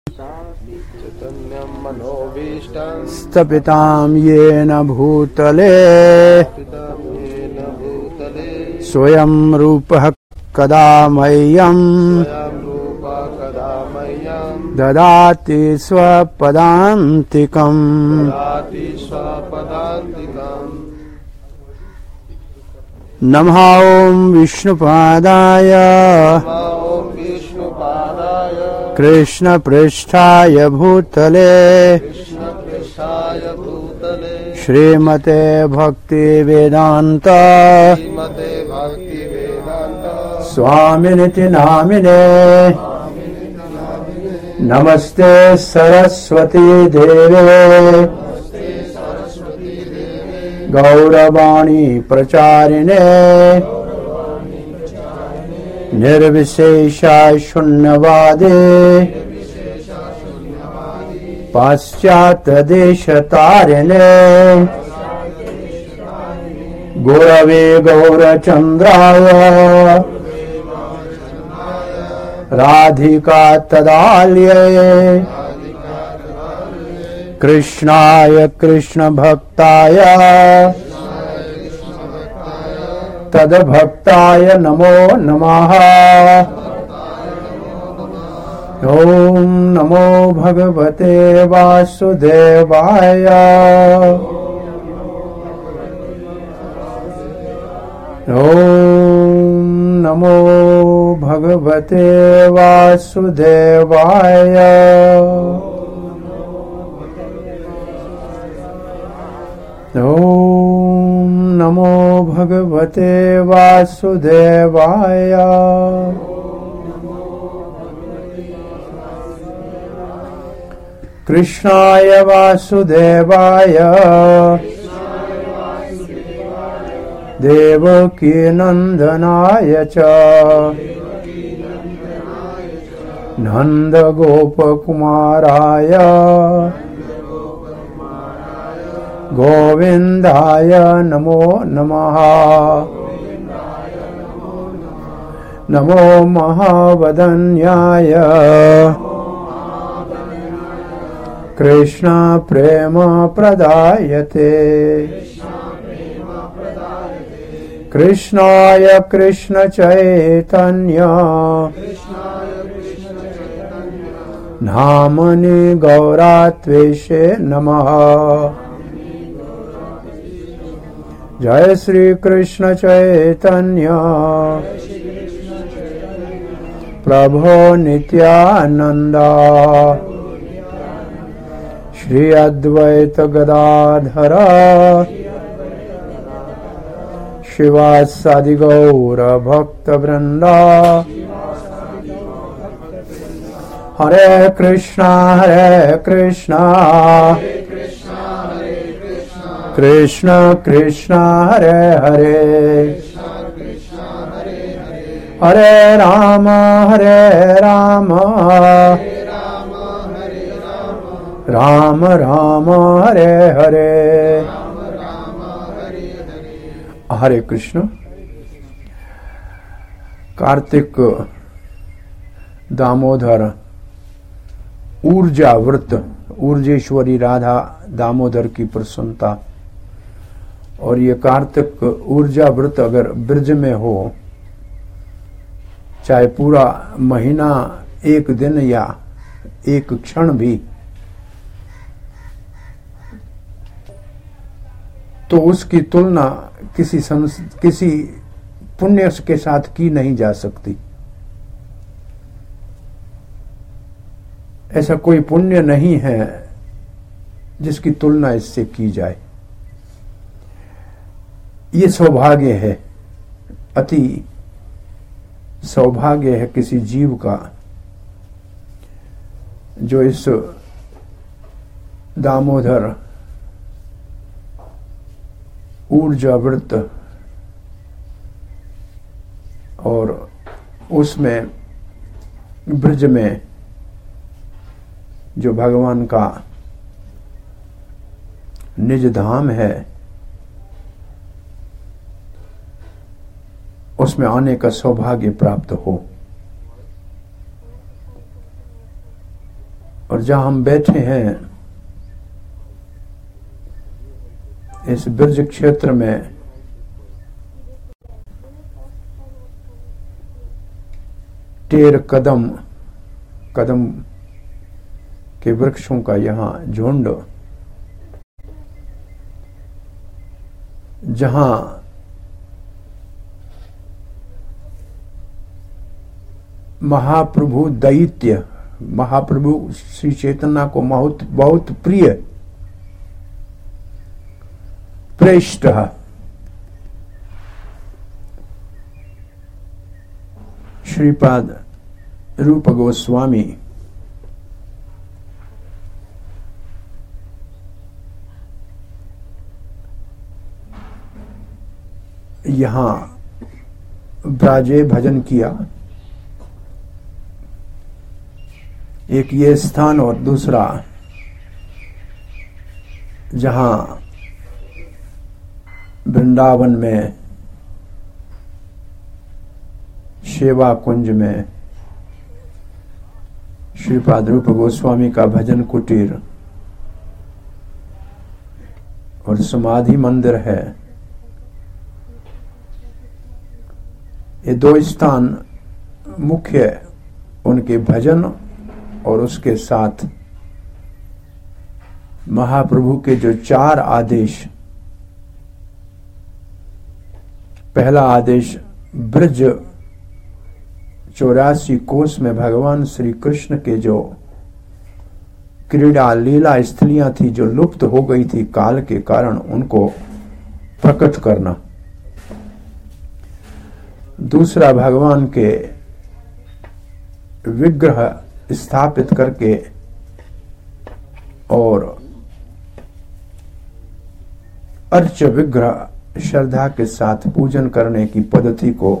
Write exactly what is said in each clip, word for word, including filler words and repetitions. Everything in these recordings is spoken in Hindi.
चैतन्यं मनोभीष्टं स्थापितां येन भूतले येन भूतले स्वयं रूपः कदा मह्यं स्वयं रूपा कदा मह्यं ददाति स्वपदान्तिकम्। ददाति स्वपदान्तिकम्। नमः ॐ विष्णुपादाय ॐ विष्णुपादाय कृष्णपृष्ठाय भूतले कृष्णपृष्ठाय भूतले श्रीमते भक्तिवेदान्त श्रीमते भक्तिवेदान्त स्वामिनिति नामिने नमस्ते सरस्वती देवे गौरवाणी प्रचारिणे निर्विशेषा शून्यवादे पाश्चात्य देश तारिणे गुरवे गौरचंद्राय राधिका तदाल्ये कृष्णाय कृष्ण भक्ताय तद्भक्ताय नमो नमः। ओम नमो भगवते वासुदेवाय ओम नमो भगवते वासुदेवाय ओम नमो भगवते वासुदेवाय। कृष्णाय वासुदेवाय देवकी नंदनाय च नंद गोपकुमाराय गोविंदाय नमो नमः। नमो महावदन्याय कृष्ण प्रेम प्रदायते कृष्णाय कृष्ण चैतन्य नामनि गौरात्वेषे नमः। जय श्री कृष्ण चैतन्य प्रभो नित्यानंद श्री अद्वैत गदाधर शिवासादि गौर भक्त वृंदा। हरे कृष्णा हरे कृष्णा कृष्ण कृष्ण हरे हरे हरे राम हरे राम राम राम हरे हरे। हरे कृष्ण। कार्तिक दामोदर ऊर्जा व्रत, ऊर्जेश्वरी राधा दामोदर की प्रसन्नता। और ये कार्तिक ऊर्जा व्रत अगर ब्रज में हो, चाहे पूरा महीना एक दिन या एक क्षण भी, तो उसकी तुलना किसी संस, किसी पुण्य के साथ की नहीं जा सकती। ऐसा कोई पुण्य नहीं है जिसकी तुलना इससे की जाए। ये सौभाग्य है, अति सौभाग्य है किसी जीव का जो इस दामोदर ऊर्जा व्रत और उसमें ब्रज में जो भगवान का निज धाम है उसमें आने का सौभाग्य प्राप्त हो। और जहां हम बैठे हैं इस ब्रज क्षेत्र में टेर कदम कदम के वृक्षों का यहां झुंड, जहां महाप्रभु दैत्य, महाप्रभु श्री चैतन्य को बहुत बहुत प्रिय प्रेष्ठ श्रीपाद रूप गोस्वामी यहां ब्राजे भजन किया। एक ये स्थान और दूसरा जहां वृंदावन में सेवा कुंज में श्रीपाद रूप गोस्वामी का भजन कुटीर और समाधि मंदिर है। ये दो स्थान मुख्य उनके भजन और उसके साथ महाप्रभु के जो चार आदेश, पहला आदेश ब्रज चौरासी कोस में भगवान श्री कृष्ण के जो क्रीड़ा लीला स्त्रियां थी जो लुप्त हो गई थी काल के कारण, उनको प्रकट करना। दूसरा भगवान के विग्रह स्थापित करके और अर्च विग्रह श्रद्धा के साथ पूजन करने की पद्धति को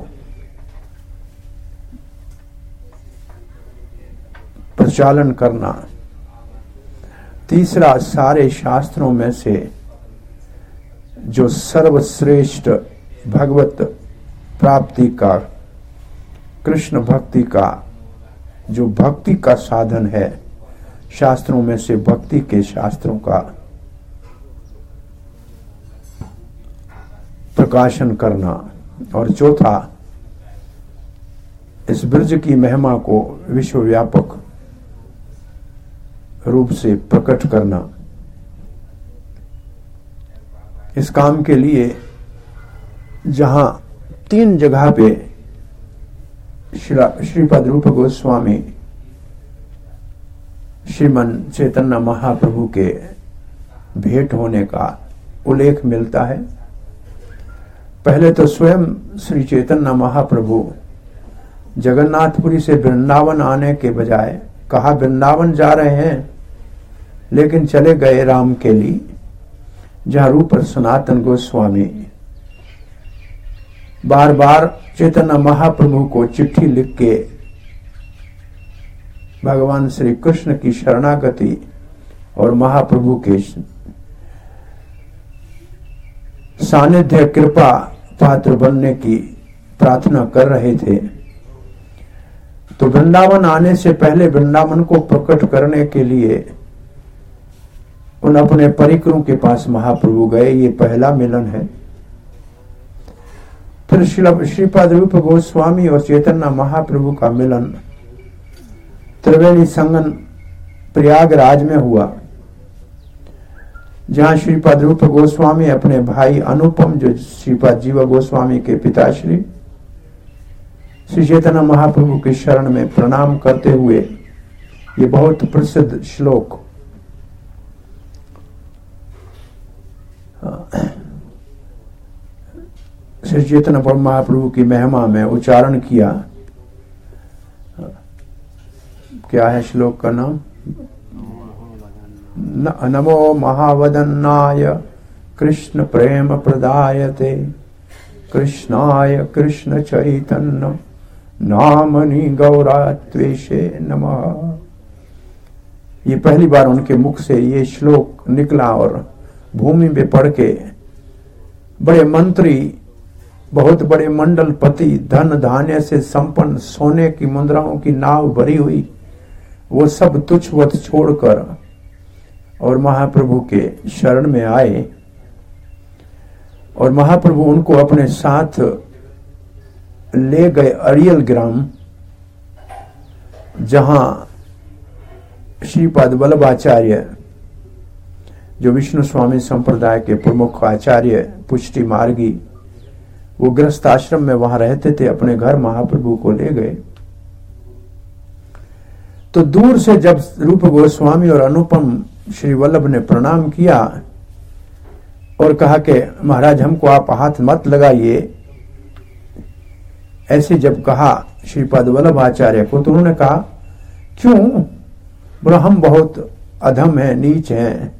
प्रचालन करना। तीसरा, सारे शास्त्रों में से जो सर्वश्रेष्ठ भगवत प्राप्ति का, कृष्ण भक्ति का जो भक्ति का साधन है, शास्त्रों में से भक्ति के शास्त्रों का प्रकाशन करना। और चौथा, इस ब्रज की महिमा को विश्वव्यापक रूप से प्रकट करना। इस काम के लिए जहां तीन जगह पे श्रीपाद रूप गोस्वामी श्रीमन चैतन्य महाप्रभु के भेंट होने का उल्लेख मिलता है। पहले तो स्वयं श्री चैतन्य महाप्रभु जगन्नाथपुरी से वृंदावन आने के बजाय कहा वृंदावन जा रहे हैं, लेकिन चले गए राम के लिए, जहां रूप सनातन गोस्वामी बार बार चैतन्य महाप्रभु को चिट्ठी लिख के भगवान श्री कृष्ण की शरणागति और महाप्रभु के सानिध्य कृपा पात्र बनने की प्रार्थना कर रहे थे। तो वृंदावन आने से पहले वृंदावन को प्रकट करने के लिए उन अपने परिकरों के पास महाप्रभु गए। ये पहला मिलन है। फिर श्रीपाद रूप गोस्वामी और चैतन्य महाप्रभु का मिलन त्रिवेणी संगम प्रयागराज में हुआ, जहां श्रीपाद रूप गोस्वामी अपने भाई अनुपम, जो श्रीपाद जीवा गोस्वामी के पिताश्री, श्री चैतन्य महाप्रभु की शरण में प्रणाम करते हुए ये बहुत प्रसिद्ध श्लोक श्री चैतन्य महाप्रभु की महिमा में उच्चारण किया। क्या है श्लोक का नाम? नमो महावदन्नाय कृष्ण प्रेम प्रदायते कृष्णाय कृष्ण चैतन्य नामनि गौरात्वेशे नमः। ये पहली बार उनके मुख से ये श्लोक निकला और भूमि में पढ़ के बड़े मंत्री, बहुत बड़े मंडलपति, धन धान्य से संपन्न, सोने की मुद्राओं की नाव भरी हुई वो सब तुच्छवत छोड़कर और महाप्रभु के शरण में आए और महाप्रभु उनको अपने साथ ले गए अरियल ग्राम, जहां श्रीपाद वल्लभाचार्य जो विष्णु स्वामी संप्रदाय के प्रमुख आचार्य पुष्टि मार्गी, वो गृहस्थ आश्रम में वहां रहते थे, अपने घर महाप्रभु को ले गए। तो दूर से जब रूप गोस्वामी और अनुपम श्री वल्लभ ने प्रणाम किया और कहा कि महाराज हमको आप हाथ मत लगाइए, ऐसे जब कहा श्रीपाद वल्लभ आचार्य को, तो उन्होंने कहा क्यों? बोला हम बहुत अधम हैं, नीच हैं।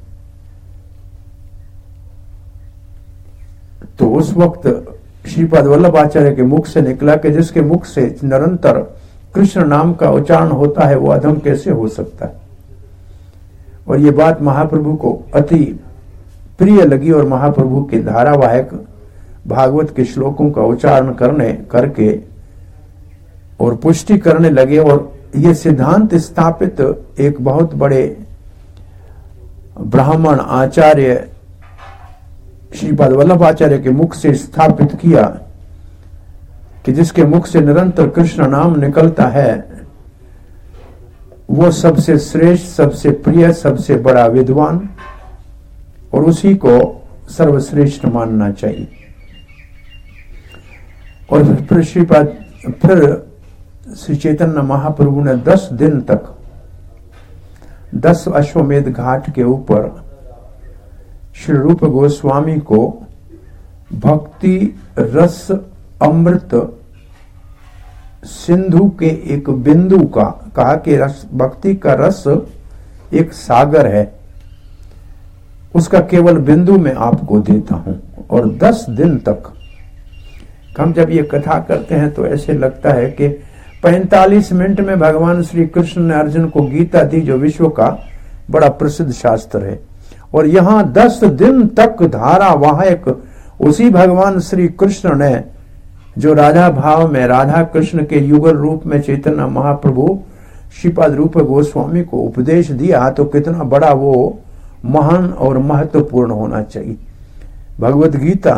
तो उस वक्त श्रीपाद वल्लभ आचार्य के मुख से निकला कि जिसके मुख से निरंतर कृष्ण नाम का उच्चारण होता है वो अधम कैसे हो सकता है। और ये बात महाप्रभु को अति प्रिय लगी और महाप्रभु के धारावाहिक भागवत के श्लोकों का उच्चारण करने करके और पुष्टि करने लगे। और ये सिद्धांत स्थापित एक बहुत बड़े ब्राह्मण आचार्य श्रीपाद वल्लभ आचार्य के मुख से स्थापित किया कि जिसके मुख से निरंतर कृष्ण नाम निकलता है वो सबसे श्रेष्ठ, सबसे प्रिय, सबसे बड़ा विद्वान, और उसी को सर्वश्रेष्ठ मानना चाहिए। और फिर श्रीपाद फिर श्री चैतन्य महाप्रभु ने दस दिन तक दस अश्वमेध घाट के ऊपर श्री रूप गोस्वामी को भक्ति रस अमृत सिंधु के एक बिंदु का कहा कि रस भक्ति का रस एक सागर है, उसका केवल बिंदु में आपको देता हूं। और दस दिन तक हम जब ये कथा करते हैं तो ऐसे लगता है कि पैंतालीस मिनट में भगवान श्री कृष्ण ने अर्जुन को गीता दी, जो विश्व का बड़ा प्रसिद्ध शास्त्र है। और यहां दस दिन तक धारावाहिक उसी भगवान श्री कृष्ण ने जो राधा भाव में राधा कृष्ण के युगल रूप में चैतन्य महाप्रभु श्रीपाद रूप गोस्वामी को उपदेश दिया, तो कितना बड़ा वो महान और महत्वपूर्ण होना चाहिए। भगवत गीता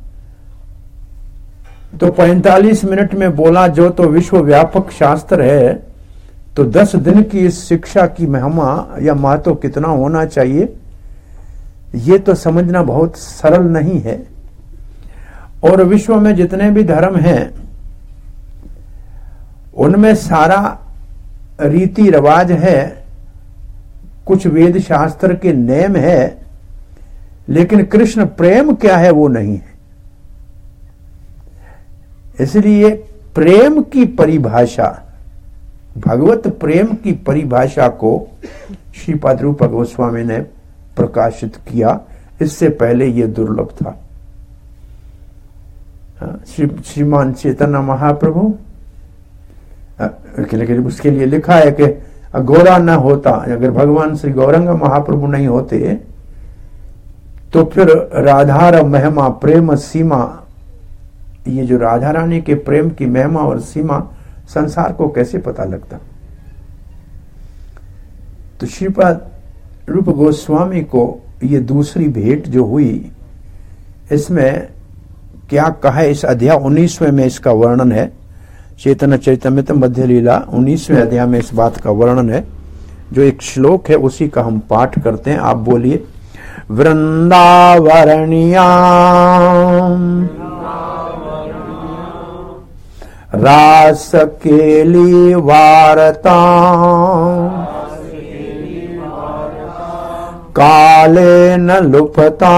तो पैंतालीस मिनट में बोला जो तो विश्व व्यापक शास्त्र है, तो दस दिन की इस शिक्षा की महिमा या महत्व कितना होना चाहिए ये तो समझना बहुत सरल नहीं है। और विश्व में जितने भी धर्म हैं उनमें सारा रीति रिवाज है, कुछ वेद शास्त्र के नेम है, लेकिन कृष्ण प्रेम क्या है वो नहीं है। इसलिए प्रेम की परिभाषा, भगवत प्रेम की परिभाषा को श्रीपाद रूप गोस्वामी ने प्रकाशित किया। इससे पहले यह दुर्लभ था। श्री श्रीमान चैतन्य महाप्रभु लेकिन उसके लिए लिखा है कि गौरा न होता, अगर भगवान श्री गौरंग महाप्रभु नहीं होते तो फिर राधार महिमा प्रेम सीमा, ये जो राधा रानी के प्रेम की महिमा और सीमा संसार को कैसे पता लगता। तो श्रीपाद रूप गोस्वामी को ये दूसरी भेंट जो हुई, इसमें क्या कहा है, इस अध्याय उन्नीसवें में इसका वर्णन है। चैतन्य चरितमृत मध्य लीला उन्नीसवें अध्याय में इस बात का वर्णन है। जो एक श्लोक है उसी का हम पाठ करते हैं। आप बोलिए। वृंदावरणिया रास केली वारता काले न लुपता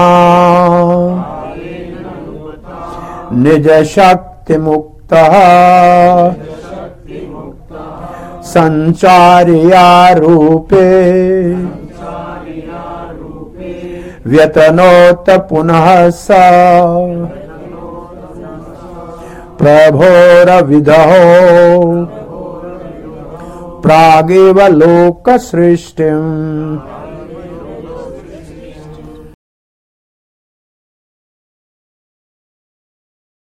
निज शक्ति मुक्त संचारिया रूपे व्यतनोत पुनः स प्रभोर विदहो प्रागेव लोक सृष्टिम्।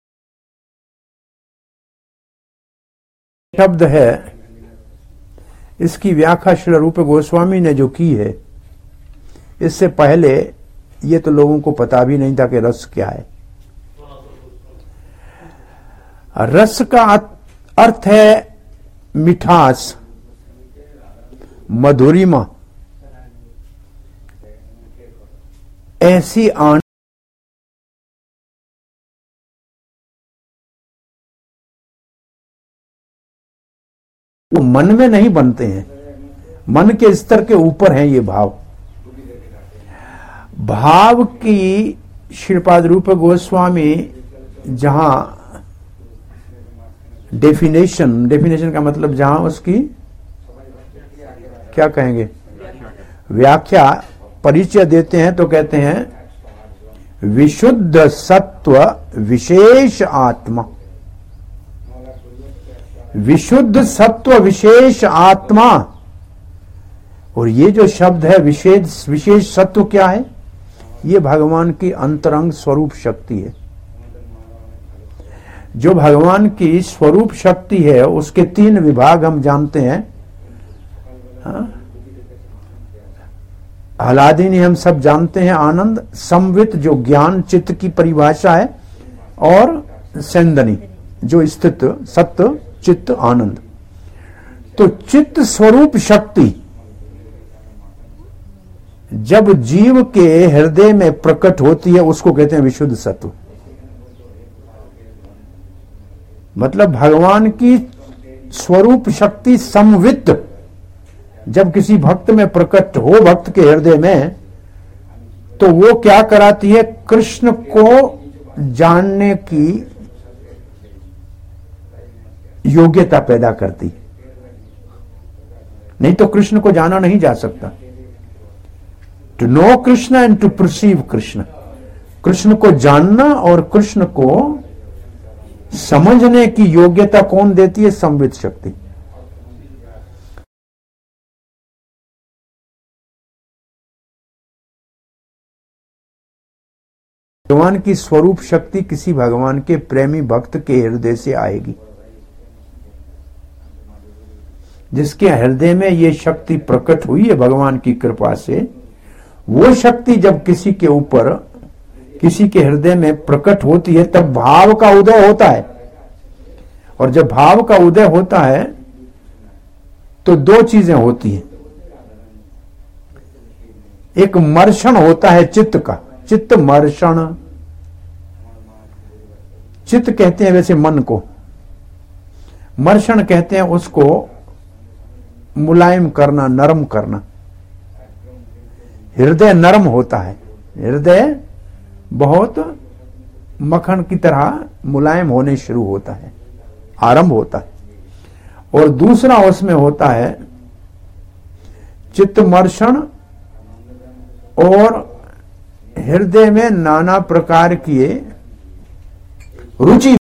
शब्द है इसकी व्याख्या श्री रूप गोस्वामी ने जो की है, इससे पहले ये तो लोगों को पता भी नहीं था कि रस क्या है। रस का अर्थ है मिठास, मधुरिमा, ऐसी आनंद वो मन में नहीं बनते हैं, मन के स्तर के ऊपर हैं ये भाव। भाव की श्रीपाद रूप गोस्वामी जहां डेफिनेशन डेफिनेशन का मतलब जहां उसकी क्या कहेंगे व्याख्या परिचय देते हैं तो कहते हैं विशुद्ध सत्व विशेष आत्मा। विशुद्ध सत्व विशेष आत्मा। और ये जो शब्द है विशेष विशेष सत्व क्या है? ये भगवान की अंतरंग स्वरूप शक्ति है। जो भगवान की स्वरूप शक्ति है उसके तीन विभाग हम जानते हैं। हाँ? आह्लादिनी हम सब जानते हैं, आनंद, संवित जो ज्ञान चित्त की परिभाषा है, और सेंदनी जो स्थित सत्य चित्त आनंद। तो चित्त स्वरूप शक्ति जब जीव के हृदय में प्रकट होती है उसको कहते हैं विशुद्ध सत्व। मतलब भगवान की स्वरूप शक्ति समवित जब किसी भक्त में प्रकट हो, भक्त के हृदय में, तो वो क्या कराती है? कृष्ण को जानने की योग्यता पैदा करती। नहीं तो कृष्ण को जाना नहीं जा सकता। To know Krishna and to perceive Krishna, Krishna को जानना और कृष्ण को समझने की योग्यता कौन देती है? संवित शक्ति। भगवान की स्वरूप शक्ति किसी भगवान के प्रेमी भक्त के हृदय से आएगी। जिसके हृदय में ये शक्ति प्रकट हुई है भगवान की कृपा से, वो शक्ति जब किसी के ऊपर, किसी के हृदय में प्रकट होती है तब भाव का उदय होता है। और जब भाव का उदय होता है तो दो चीजें होती हैं। एक मर्षण होता है चित्त का, चित्त मर्षण। चित्त कहते हैं वैसे मन को, मर्षण कहते हैं उसको मुलायम करना, नरम करना। हृदय नरम होता है, हृदय बहुत मक्खन की तरह मुलायम होने शुरू होता है, आरंभ होता है। और दूसरा उसमें होता है चित्तमर्षण, और हृदय में नाना प्रकार की रुचि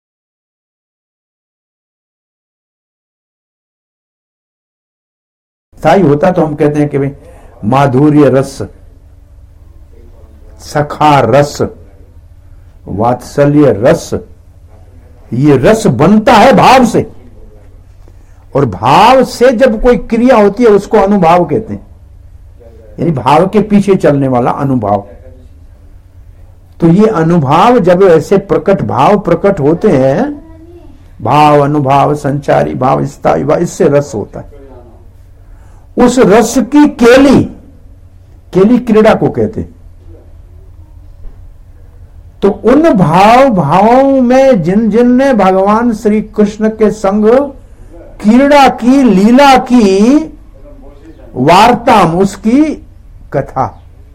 स्थायी होता। तो हम कहते हैं कि भाई माधुर्य रस, सखा रस, वात्सल्य रस, ये रस बनता है भाव से। और भाव से जब कोई क्रिया होती है उसको अनुभाव कहते हैं, यानी भाव के पीछे चलने वाला अनुभाव। तो ये अनुभाव जब ऐसे प्रकट भाव प्रकट होते हैं, भाव, अनुभाव, संचारी भाव, स्थायी भाव, इससे रस होता है। उस रस की केली, केली क्रीड़ा को कहते हैं। तो उन भाव भावों में जिन जिन ने भगवान श्री कृष्ण के संग क्रीड़ा की, लीला की, वार्ताम, उसकी कथा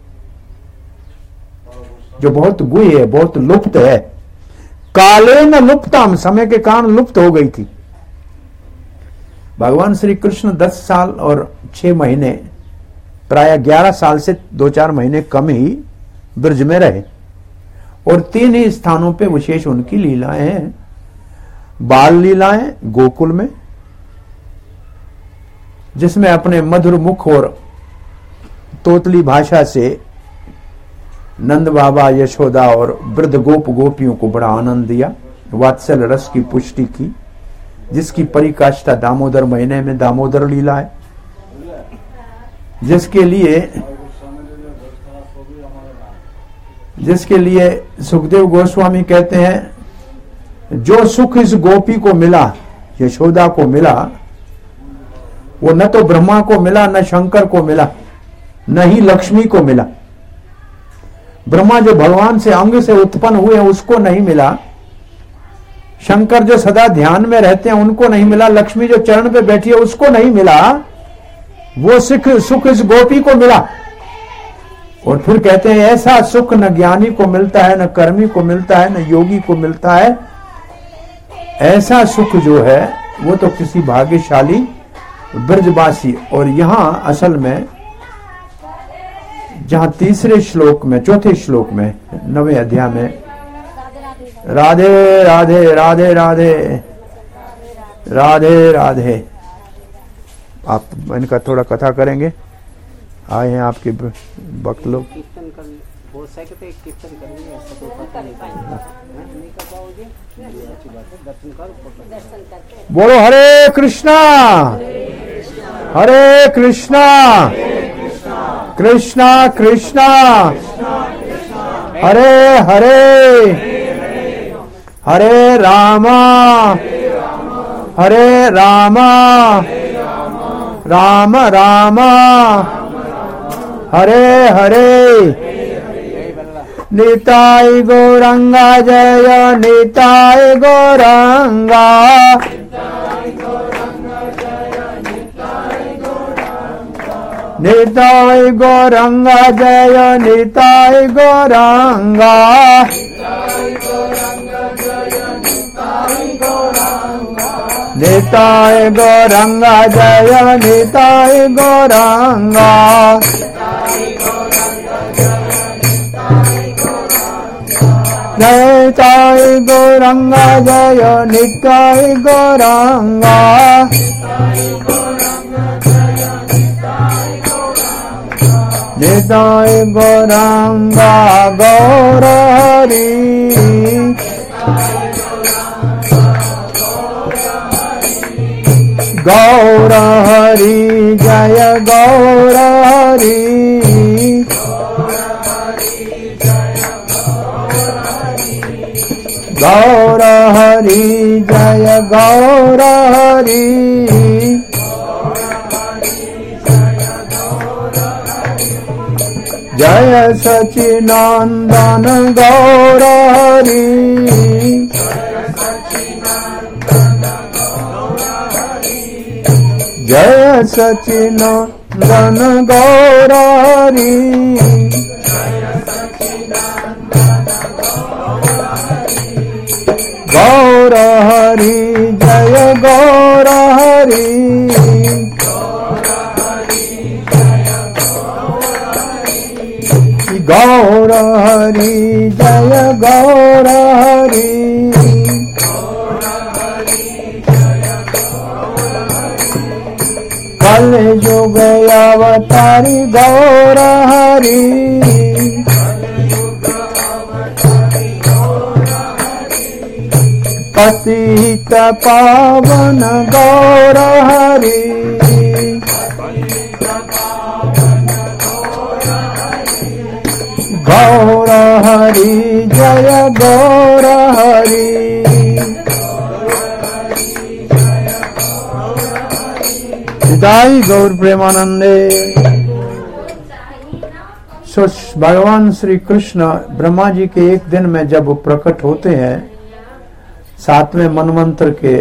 जो बहुत गुह्य है, बहुत लुप्त है, काले न लुप्ताम, समय के कारण लुप्त हो गई थी। भगवान श्री कृष्ण दस साल और छह महीने, प्राय ग्यारह साल से दो चार महीने कम ही ब्रज में रहे, और तीन ही स्थानों पे विशेष उनकी लीलाएं हैं। बाल लीलाएं गोकुल में, जिसमें अपने मधुर मुख और तोतली भाषा से नंद बाबा, यशोदा और वृद्ध गोप गोपियों को बड़ा आनंद दिया, वात्सल रस की पुष्टि की। जिसकी परिकाष्ठा दामोदर महीने में दामोदर लीला है, जिसके लिए जिसके लिए सुखदेव गोस्वामी कहते हैं जो सुख इस गोपी को मिला, यशोदा को मिला, वो न तो ब्रह्मा को मिला, न शंकर को मिला, न ही लक्ष्मी को मिला। ब्रह्मा जो भगवान से अंग से उत्पन्न हुए उसको नहीं मिला, शंकर जो सदा ध्यान में रहते हैं उनको नहीं मिला, लक्ष्मी जो चरण पे बैठी है उसको नहीं मिला, वो सुख सुख इस गोपी को मिला। और फिर कहते हैं ऐसा सुख न ज्ञानी को मिलता है, न कर्मी को मिलता है, न योगी को मिलता है। ऐसा सुख जो है वो तो किसी भाग्यशाली ब्रजवासी। और यहां असल में जहां तीसरे श्लोक में, चौथे श्लोक में, नवे अध्याय में राधे राधे राधे राधे राधे राधे, आप इनका थोड़ा कथा करेंगे। आए हैं आपके भक्त लोग। कीर्तन कर हो सके तो एक कीर्तन करेंगे, ऐसा कोई पता नहीं नहीं कर पाओगे, अच्छी बात है, दर्शन करो, दर्शन करके बोलो हरे कृष्णा हरे कृष्णा कृष्णा कृष्णा हरे हरे हरे रामा हरे रामा राम रामा हरे हरे। निताय गौरंगा जय निताय गौरंगा निताय गौरंगा जय निताय गौरंगा निताय गौरंगा जय निताय गौरंगा निताय गौरंगा जय निताय गौरंगा निताय गौरंगा गौर हरि गौर हरि जय गौर हरि गौर हरि जय गौर हरि जय सच्चिदानंद गौर हरि जय सच्चिदानंद गौर हरि गौर हरि जय गौर हरि गौर हरि जय गौर हरि कल युग अवतारी गौर हरि पतित पावन गौर हरि गौर हरि जय गौर हरि दाई गौर प्रेमानंदे। सो भगवान श्री कृष्ण ब्रह्मा जी के एक दिन में जब प्रकट होते हैं सातवें मनवंतर के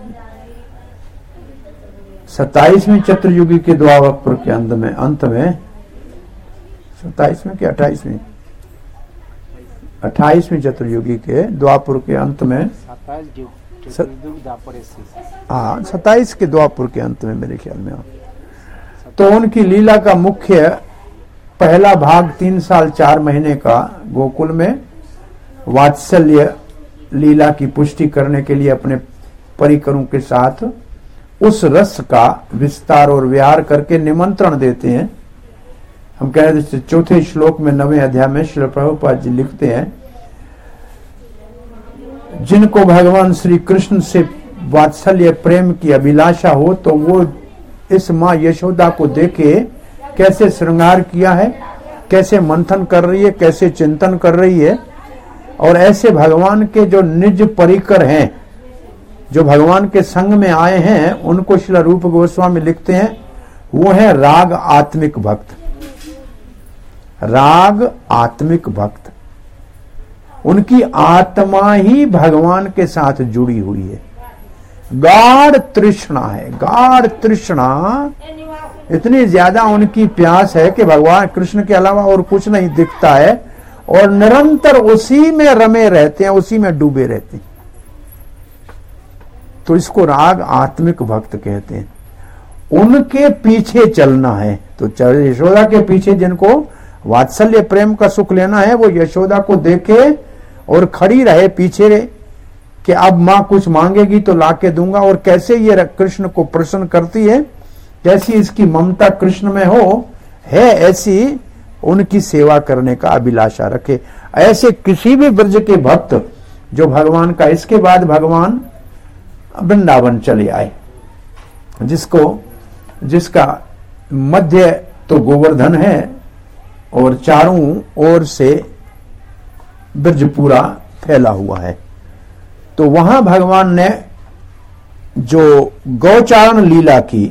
सत्ताईसवीं चतुर्युगी के द्वापर के अंत में अंत में सत्ताईसवीं के अट्ठाईसवीं अट्ठाईसवीं चतुर्युगी के द्वापर के अंत में हाँ सत्ताईस के द्वापर के अंत में मेरे ख्याल में, तो उनकी लीला का मुख्य पहला भाग तीन साल चार महीने का गोकुल में वात्सल्य लीला की पुष्टि करने के लिए अपने परिकरों के साथ उस रस का विस्तार और विहार करके निमंत्रण देते हैं। हम कह रहे थे चौथे श्लोक में नवे अध्याय में श्री प्रभुपाद जी लिखते हैं जिनको भगवान श्री कृष्ण से वात्सल्य प्रेम की अभिलाषा हो तो वो इस माँ यशोदा को देखे कैसे श्रृंगार किया है, कैसे मंथन कर रही है, कैसे चिंतन कर रही है। और ऐसे भगवान के जो निज परिकर हैं, जो भगवान के संग में आए हैं, उनको श्रील रूप गोस्वामी लिखते हैं वो है राग आत्मिक भक्त। राग आत्मिक भक्त, उनकी आत्मा ही भगवान के साथ जुड़ी हुई है। गाढ़ तृष्णा है, गाढ़ तृष्णा, इतनी ज्यादा उनकी प्यास है कि भगवान कृष्ण के अलावा और कुछ नहीं दिखता है, और निरंतर उसी में रमे रहते हैं, उसी में डूबे रहते हैं। तो इसको राग आत्मिक भक्त कहते हैं। उनके पीछे चलना है। तो यशोदा के पीछे जिनको वात्सल्य प्रेम का सुख लेना है, वो यशोदा को देखे और खड़ी रहे पीछे रहे कि अब माँ कुछ मांगेगी तो लाके दूंगा। और कैसे ये कृष्ण को प्रसन्न करती है, कैसी इसकी ममता कृष्ण में हो है, ऐसी उनकी सेवा करने का अभिलाषा रखे। ऐसे किसी भी ब्रज के भक्त जो भगवान का, इसके बाद भगवान वृंदावन चले आए, जिसको जिसका मध्य तो गोवर्धन है और चारों ओर से ब्रज पूरा फैला हुआ है। तो वहां भगवान ने जो गौचारण लीला की,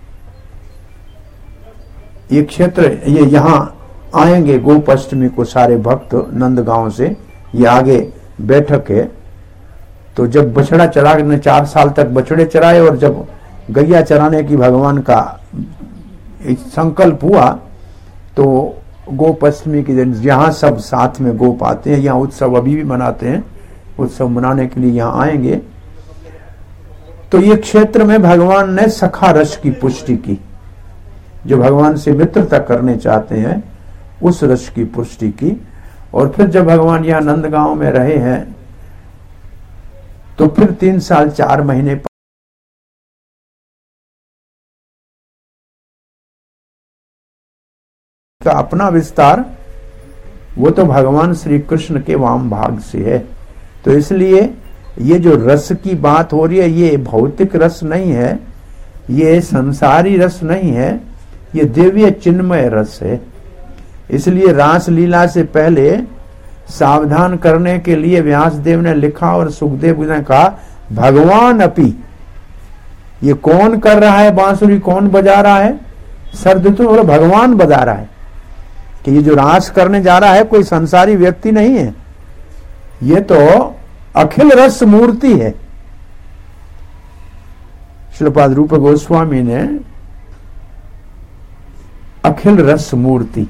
ये क्षेत्र, ये यहां आएंगे गोपाष्टमी को सारे भक्त नंदगांव से, ये आगे बैठक है। तो जब बछड़ा चरा ने चार साल तक बछड़े चराए और जब गैया चराने की भगवान का संकल्प हुआ, तो गोपाष्टमी के दिन यहाँ सब साथ में गोप आते हैं। यहाँ उत्सव अभी भी मनाते हैं, उत्सव मनाने के लिए यहाँ आएंगे। तो ये क्षेत्र में भगवान ने सखा रस की पुष्टि की, जो भगवान से मित्रता करने चाहते हैं उस रस की पुष्टि की। और फिर जब भगवान यहाँ नंदगांव में रहे हैं तो फिर तीन साल चार महीने का अपना विस्तार, वो तो भगवान श्री कृष्ण के वाम भाग से है। तो इसलिए ये जो रस की बात हो रही है, ये भौतिक रस नहीं है, ये संसारी रस नहीं है, ये दिव्य चिन्मय रस है। इसलिए रास लीला से पहले सावधान करने के लिए व्यासदेव ने लिखा और सुखदेव ने कहा भगवान अपि, ये कौन कर रहा है बांसुरी, कौन बजा रहा है, सरदूत और भगवान बजा रहा है। कि ये जो रास करने जा रहा है कोई संसारी व्यक्ति नहीं है, ये तो अखिल रस मूर्ति है। श्रीपाद रूप गोस्वामी ने अखिल रस मूर्ति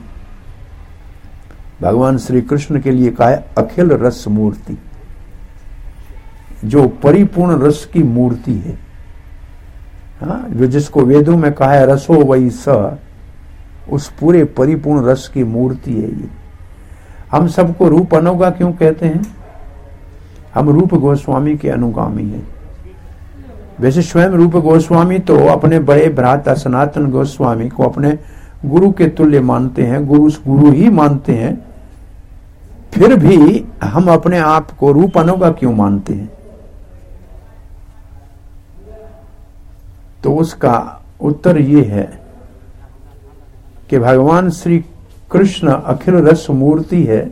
भगवान श्री कृष्ण के लिए कहा है, अखिल रस मूर्ति, जो परिपूर्ण रस की मूर्ति है। हाँ, जो जिसको वेदों में कहा है रसो वही स, उस पूरे परिपूर्ण रस की मूर्ति है ये। हम सबको रूप अनुगा क्यों कहते हैं? हम रूप गोस्वामी के अनुगामी हैं। वैसे स्वयं रूप गोस्वामी तो अपने बड़े भ्राता सनातन गोस्वामी को अपने गुरु के तुल्य मानते हैं, गुरु गुरु ही मानते हैं। फिर भी हम अपने आप को रूप अनुगा क्यों मानते हैं? तो उसका उत्तर ये है कि भगवान श्री कृष्ण अखिल रस मूर्ति है।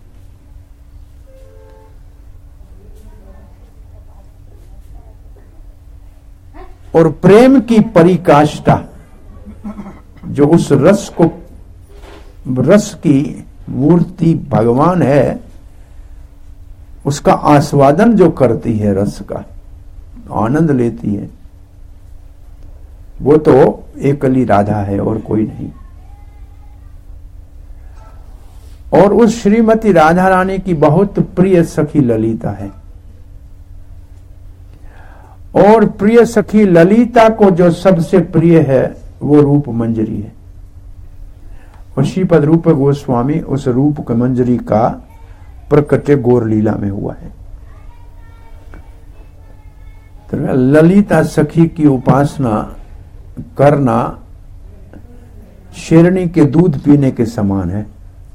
और प्रेम की परिकाष्ठा, जो उस रस को, रस की मूर्ति भगवान है, उसका आस्वादन जो करती है, रस का आनंद लेती है, वो तो एकली राधा है और कोई नहीं। और उस श्रीमती राधा रानी की बहुत प्रिय सखी ललिता है। और प्रिय सखी ललिता को जो सबसे प्रिय है वो रूप मंजरी है। और श्रीपद रूप गोस्वामी उस रूप मंजरी का प्रकट गौर लीला में हुआ है। तो ललिता सखी की उपासना करना शेरनी के दूध पीने के समान है।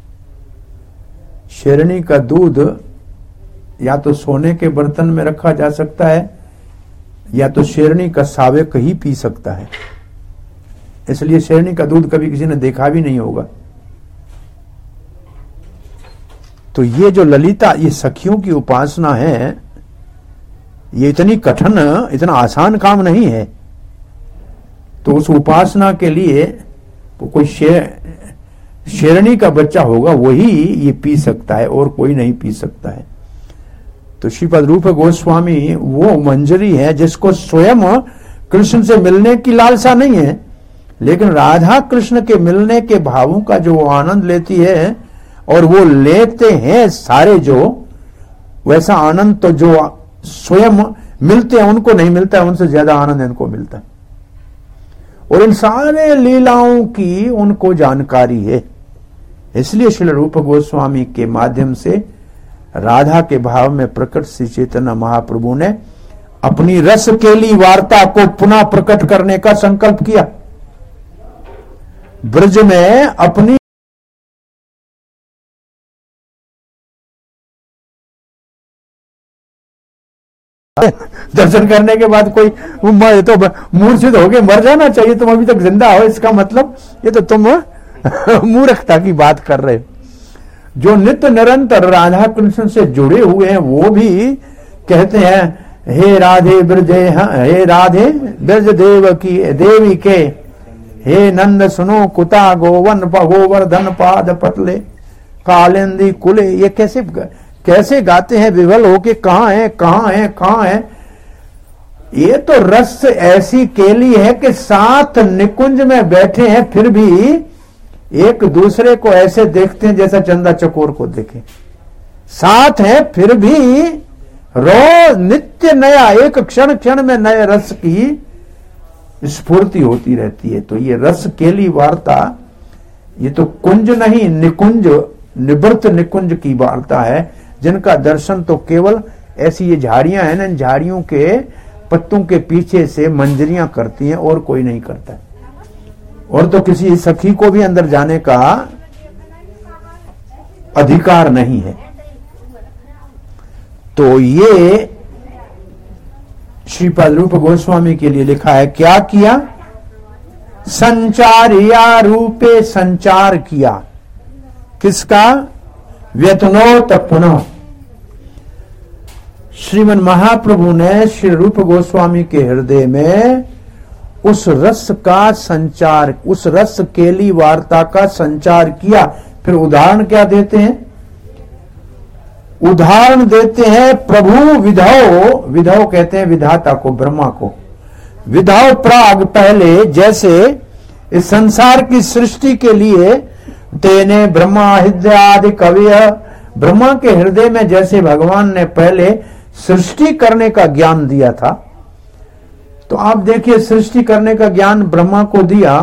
शेरनी का दूध या तो सोने के बर्तन में रखा जा सकता है या तो शेरनी का सावेक ही पी सकता है, इसलिए शेरनी का दूध कभी किसी ने देखा भी नहीं होगा। तो ये जो ललिता, ये सखियों की उपासना है, ये इतनी कठिन, इतना आसान काम नहीं है। तो उस उपासना के लिए तो कोई शेर शेरनी का बच्चा होगा वही ये पी सकता है, और कोई नहीं पी सकता है। तो श्रीपद रूप गोस्वामी वो मंजरी है जिसको स्वयं कृष्ण से मिलने की लालसा नहीं है, लेकिन राधा कृष्ण के मिलने के भावों का जो आनंद लेती है, और वो लेते हैं सारे, जो वैसा आनंद तो जो स्वयं मिलते हैं उनको नहीं मिलता है, उनसे ज्यादा आनंद इनको मिलता है। और इन सारे लीलाओं की उनको जानकारी है, इसलिए श्री रूप गोस्वामी के माध्यम से राधा के भाव में प्रकट श्री चैतन्य महाप्रभु ने अपनी रस केली वार्ता को पुनः प्रकट करने का संकल्प किया। ब्रज में अपनी दर्शन करने के बाद कोई तो मूर्छित हो गए, मर जाना चाहिए, तुम अभी तक जिंदा हो, इसका मतलब ये तो तुम मूर्खता की बात कर रहे हो। जो नित्य निरंतर राधा कृष्ण से जुड़े हुए हैं वो भी कहते हैं हे राधे ब्रजे, हे राधे ब्रज देव की देवी के, हे नंद सुनो कुता गोवन गोवर्धन पाद पटले कालिंदी कुले। ये कैसे कैसे गाते हैं विवल होके, कहां है कहां है कहां है। ये तो रस ऐसी केली है कि साथ निकुंज में बैठे हैं, फिर भी एक दूसरे को ऐसे देखते हैं जैसा चंदा चकोर को देखे। साथ है फिर भी रोज नित्य नया, एक क्षण क्षण में नए रस की स्फूर्ति होती रहती है। तो ये रस केली वार्ता, ये तो कुंज नहीं निकुंज, निवृत्त निकुंज की वार्ता है, जिनका दर्शन तो केवल ऐसी ये झाड़ियां हैं ना, इन झाड़ियों के पत्तों के पीछे से मंजरियां करती हैं, और कोई नहीं करता है। और तो किसी सखी को भी अंदर जाने का अधिकार नहीं है। तो ये श्रीपाद रूप गोस्वामी के लिए लिखा है, क्या किया? संचारिया रूपे संचार किया। किसका? व्यतनोत पुनः। श्रीमन महाप्रभु ने श्री रूप गोस्वामी के हृदय में उस रस का संचार, उस रस केली वार्ता का संचार किया। फिर उदाहरण क्या देते हैं? उदाहरण देते हैं प्रभु विधौ, विधौ कहते हैं विधाता को, ब्रह्मा को। विधौ प्राग, पहले जैसे इस संसार की सृष्टि के लिए तेने ब्रह्मा हृदय आदि कवि, ब्रह्मा के हृदय में जैसे भगवान ने पहले सृष्टि करने का ज्ञान दिया था, तो आप देखिए सृष्टि करने का ज्ञान ब्रह्मा को दिया,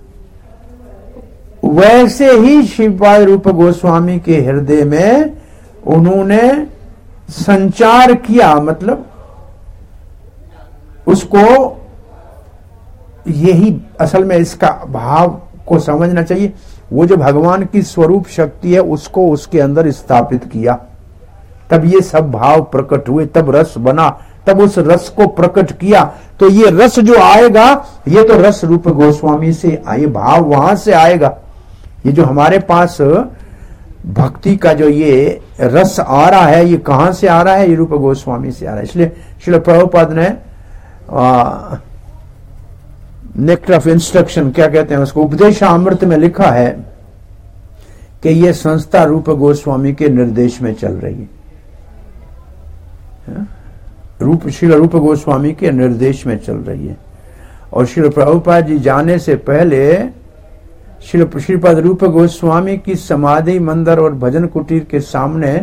वैसे ही श्रीपाद रूप गोस्वामी के हृदय में उन्होंने संचार किया। मतलब उसको, यही असल में इसका भाव को समझना चाहिए। वो जो भगवान की स्वरूप शक्ति है उसको उसके अंदर स्थापित किया, तब ये सब भाव प्रकट हुए, तब रस बना, तब उस रस को प्रकट किया। तो ये रस जो आएगा, ये तो रस रूप गोस्वामी से आए, भाव वहां से आएगा। ये जो हमारे पास भक्ति का जो ये रस आ रहा है, ये कहां से आ रहा है? ये रूप गोस्वामी से आ रहा है। इसलिए श्रील प्रभुपाद ने नेक्टर ऑफ इंस्ट्रक्शन, क्या कहते हैं उसको, उपदेशामृत में लिखा है कि ये संस्था रूप गोस्वामी के निर्देश में चल रही है। रूप श्री रूप गोस्वामी के निर्देश में चल रही है। और श्री प्रभुपाद जी जाने से पहले श्री श्रीपाद रूप गोस्वामी की समाधि मंदिर और भजन कुटीर के सामने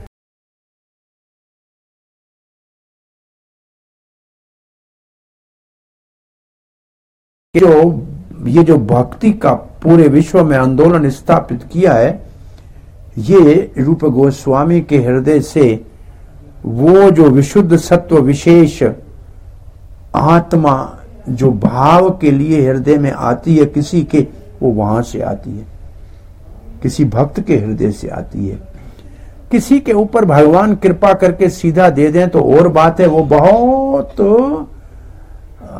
जो ये जो भक्ति का पूरे विश्व में आंदोलन स्थापित किया है, ये रूप गोस्वामी के हृदय से वो जो विशुद्ध सत्व विशेष आत्मा जो भाव के लिए हृदय में आती है किसी के, वो वहां से आती है, किसी भक्त के हृदय से आती है। किसी के ऊपर भगवान कृपा करके सीधा दे दें तो और बात है, वो बहुत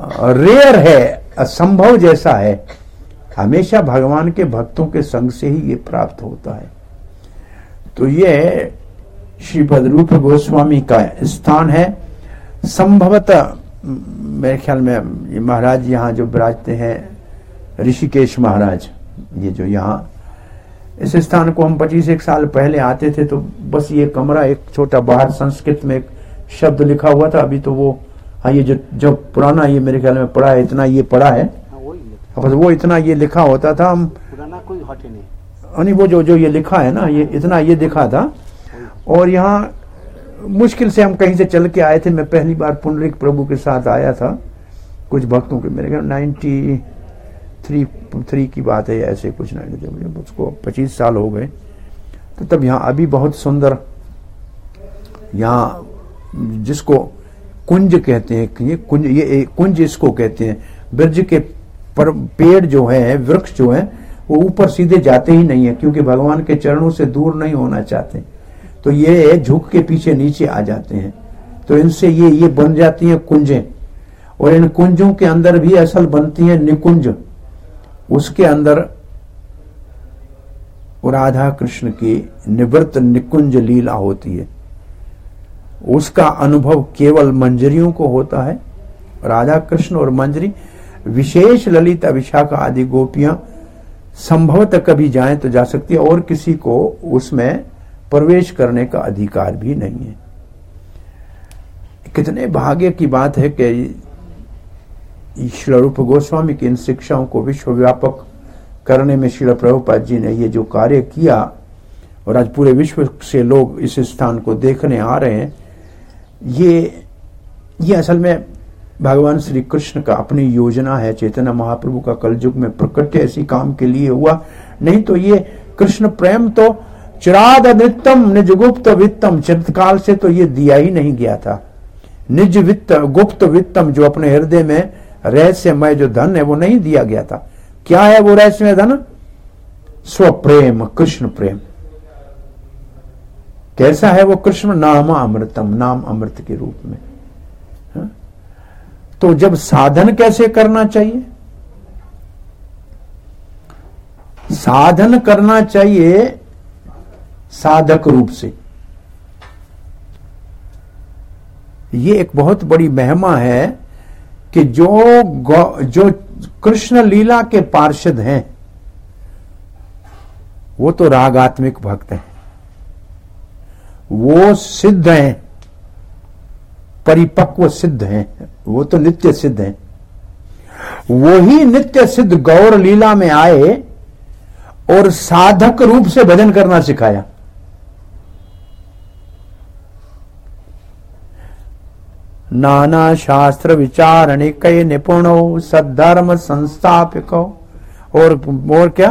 रेयर है, असंभव जैसा है। हमेशा भगवान के भक्तों के संग से ही ये प्राप्त होता है। तो ये श्रीपद रूप गोस्वामी का स्थान है। संभवतः मेरे ख्याल में ये महाराज यहाँ जो विराजते हैं ऋषिकेश महाराज, ये जो यहाँ इस स्थान को हम पच्चीस एक साल पहले आते थे तो बस ये कमरा एक छोटा बाहर संस्कृत में एक शब्द लिखा हुआ था। अभी तो वो हाँ ये जो जो पुराना ये मेरे ख्याल में पड़ा है, इतना ये पड़ा है, बस वो इतना ये लिखा होता था। हम पुराना कोई हटे नहीं, नहीं वो जो जो ये लिखा है ना, ये इतना ये दिखा था। और यहाँ मुश्किल से हम कहीं से चल के आए थे। मैं पहली बार पुंडरीक प्रभु के साथ आया था, कुछ भक्तों के, मेरे ख्याल नाइन्टी थ्री थ्री की बात है, ऐसे कुछ नहीं, उसको पच्चीस साल हो गए। तो तब यहाँ अभी बहुत सुंदर, यहाँ जिसको कुंज कहते हैं, ये कुंज, ये कुंज इसको कहते हैं। ब्रज के पर पेड़ जो है, वृक्ष जो है, वो ऊपर सीधे जाते ही नहीं है, क्योंकि भगवान के चरणों से दूर नहीं होना चाहते। तो ये झुक के पीछे नीचे आ जाते हैं। तो इनसे ये ये बन जाती हैं कुंजें। और इन कुंजों के अंदर भी असल बनती है निकुंज। उसके अंदर राधा कृष्ण की निवृत्त निकुंज लीला होती है। उसका अनुभव केवल मंजरियों को होता है। राधा कृष्ण और मंजरी, विशेष ललिता विशाखा आदि गोपियां संभवतः कभी जाएं तो जा सकती है, और किसी को उसमें प्रवेश करने का अधिकार भी नहीं है। कितने भाग्य की बात है कि श्रील रूप गोस्वामी की इन शिक्षाओं को विश्वव्यापक करने में श्रील प्रभुपाद जी ने ये जो कार्य किया, और आज पूरे विश्व से लोग इस स्थान को देखने आ रहे हैं। ये ये असल में भगवान श्री कृष्ण का अपनी योजना है। चैतन्य महाप्रभु का कलयुग में प्रकट ऐसी काम के लिए हुआ, नहीं तो ये कृष्ण प्रेम तो चिराद नित्यम निज गुप्त वित्तम, चिरकाल से तो ये दिया ही नहीं गया था। निज वित्त गुप्त वित्तम, जो अपने हृदय में रहस्यमय जो धन है वो नहीं दिया गया था। क्या है वो रहस्यमय धन? स्वप्रेम, कृष्ण प्रेम। कैसा है वो कृष्ण? नाम अमृतम, नाम अमृत के रूप में। हा? तो जब साधन कैसे करना चाहिए? साधन करना चाहिए साधक रूप से। ये एक बहुत बड़ी महिमा है कि जो जो कृष्ण लीला के पार्षद हैं वो तो रागात्मिक भक्त हैं, वो सिद्ध हैं, परिपक्व सिद्ध हैं, वो तो नित्य सिद्ध हैं। वो ही नित्य सिद्ध गौर लीला में आए और साधक रूप से भजन करना सिखाया। नाना शास्त्र विचारणिक निपुणो सद्धर्म संस्थापको, और और क्या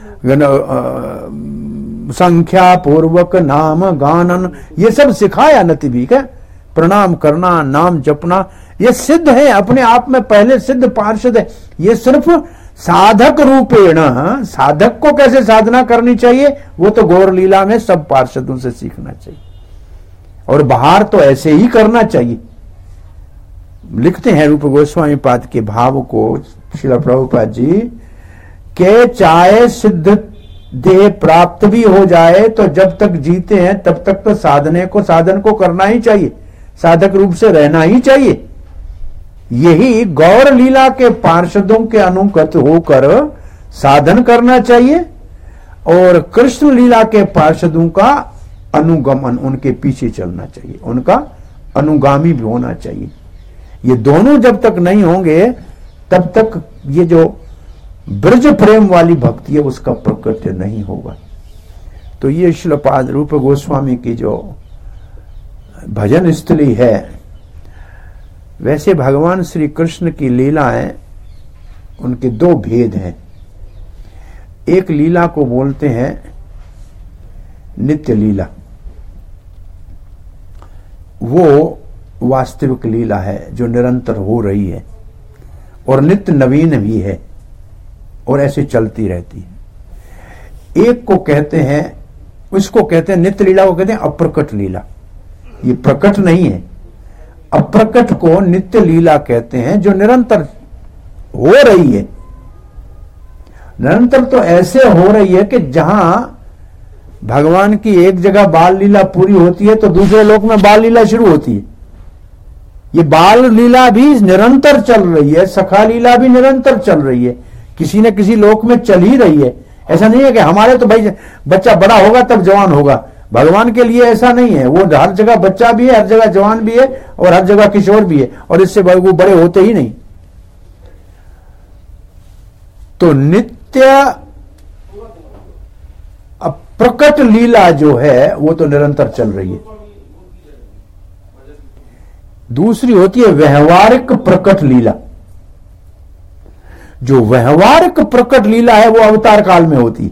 संख्या पूर्वक नाम गानन, ये सब सिखाया। नति भी क्या प्रणाम करना, नाम जपना, ये सिद्ध है, अपने आप में पहले सिद्ध पार्षद है। ये सिर्फ साधक रूपेण, साधक को कैसे साधना करनी चाहिए वो तो गौर लीला में सब पार्षदों से सीखना चाहिए, और बाहर तो ऐसे ही करना चाहिए। लिखते हैं रूप गोस्वामी पाद के भाव को श्रील प्रभुपाद जी के, चाहे सिद्ध देह प्राप्त भी हो जाए तो जब तक जीते हैं तब तक तो साधने को साधन को करना ही चाहिए, साधक रूप से रहना ही चाहिए। यही गौर लीला के पार्षदों के अनुगत होकर साधन करना चाहिए, और कृष्ण लीला के पार्षदों का अनुगमन, उनके पीछे चलना चाहिए, उनका अनुगामी भी होना चाहिए। ये दोनों जब तक नहीं होंगे तब तक ये जो ब्रज प्रेम वाली भक्ति है उसका प्रकट नहीं होगा। तो ये श्रीपाद रूप गोस्वामी की जो भजन स्थली है, वैसे भगवान श्री कृष्ण की लीलाएं, उनके दो भेद हैं। एक लीला को बोलते हैं नित्य लीला, वो वास्तविक लीला है जो निरंतर हो रही है और नित्य नवीन भी है और ऐसे चलती रहती है। एक को कहते हैं, उसको कहते हैं नित्य लीला, को कहते हैं अप्रकट लीला। ये प्रकट नहीं है, अप्रकट को नित्य लीला कहते हैं, जो निरंतर हो रही है। निरंतर तो ऐसे हो रही है कि जहां भगवान की एक जगह बाल लीला पूरी होती है तो दूसरे लोक में बाल लीला शुरू होती है। ये बाल लीला भी निरंतर चल रही है, सखा लीला भी निरंतर चल रही है, किसी न किसी लोक में चल ही रही है। ऐसा नहीं है कि हमारे तो भाई बच्चा बड़ा होगा तब जवान होगा, भगवान के लिए ऐसा नहीं है। वो हर जगह बच्चा भी है, हर जगह जवान भी है और हर जगह किशोर भी है, और इससे वो बड़े होते ही नहीं। तो नित्य अप्रकट लीला जो है वो तो निरंतर चल रही है। दूसरी होती है व्यवहारिक प्रकट लीला। जो व्यवहारिक प्रकट लीला है वो अवतार काल में होती है,